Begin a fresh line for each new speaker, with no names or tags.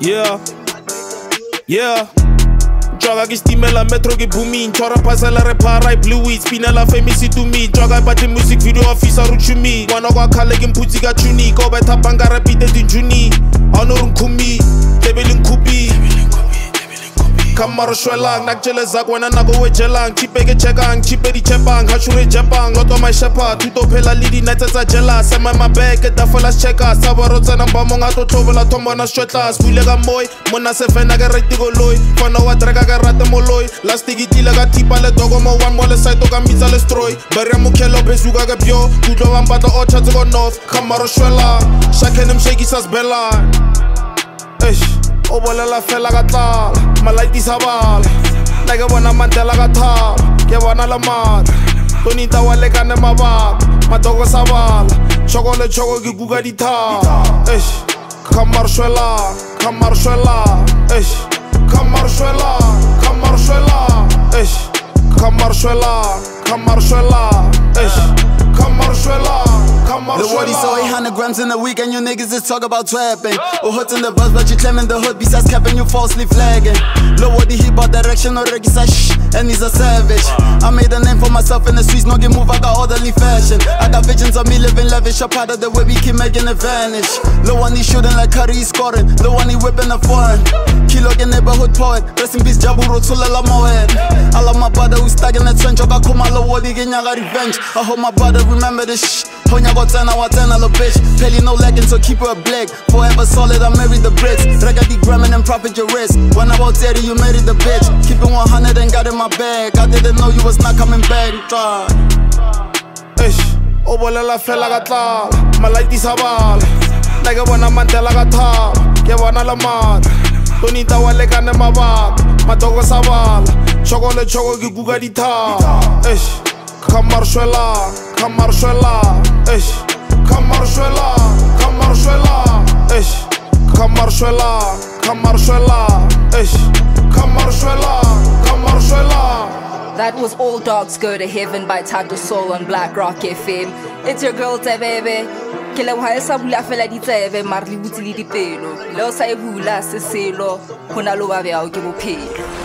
Yeah, yeah. Joga ke stimela metro ke booming. Chora pasela re para blue weed. Spinela famous to me. Joga but music video officer ruchumi. Wana kwa khale ke mputsi ka tuni. Go betha banga repeat it in Juni. Honor nkumi, tebele nkupi. Kamaro shwelang, nakjele zak wena nako wejelang. Chipe ke chekang, chipe di chepang. Hachure jepang, loto my shepherd. Tuto phela lidi nights tsa jela. Sema my bag, ke dafola checker. Sabaro tsena ba monga to tlovela thombana shwetlas. Bule ka moy, mona se fena ka right goloi. Fana wa drega ka rate moloi. Last igitile ka tipa le dogo mo one mo le side to ka mitsa le stroy. Bare mukhelo bezuka ke byo. Kutlo wa mpata o chatse go north. Kamaro shwelang, shakenem shake sas bella. O bolela fela ka tlala, malaiti sa bala. Na ke bona Mandela ka thaba, ke bona le mata. Tonita wa lekane mabaka, matoko sa bala. Choko le choko ke kuka di thaba. Kamar shwela, kamar shwela. Kamar shwela, kamar shwela. Kamar shwela, kamar shwela. Kamar shwela.
The wordy so 800 grams in a week and you niggas just talk about trapping. Or hoods in the bus but you claiming the hood besides capping you falsely flagging. Low what he about direction or Reggie say shh and he's a savage. I made a name for myself in the streets, no get move, I got orderly fashion. I got visions of me living lavish, a part of the way we keep making it vanish. Low one he shooting like Curry, he scoring. Low one he whipping a foreign. Kilo get neighborhood poet, rest in peace Jaburo Tulala Moed. I love my brother who's stuck in the trench, I got Kuma low what he get revenge. I hope my brother remember this shh. Honya got 10, I want 10, I love bitch. Pelly no lagging, so keep her a black. Forever solid, I married the bricks. Rega the gramming and profit your risk. When I was 30, you married the bitch. Keep it 100 and got in my bag. I didn't know you was not coming back. Try.
O bolela fela ka tlala, malaiti sa bala. Na ke bona Mandela ka thaba, ke bona le mata. Tonita wa lekane mabaka, matoko sa bala. Choko le choko ke kuka di thaba. Kamar shwela, kamar shwela. Kamar shwela, kamar shwela. Kamar shwela, kamar shwela. Kamar shwela, kamar shwela.
That was All Dogs Go to Heaven by Tato Soul on Black Rock FM. It's your girl Tebebe. Ke le wa sa bula fela di tsebe mar li butsi le dipelo. Lo sa e bula se selo, hona lo ba bya o ke bophelo.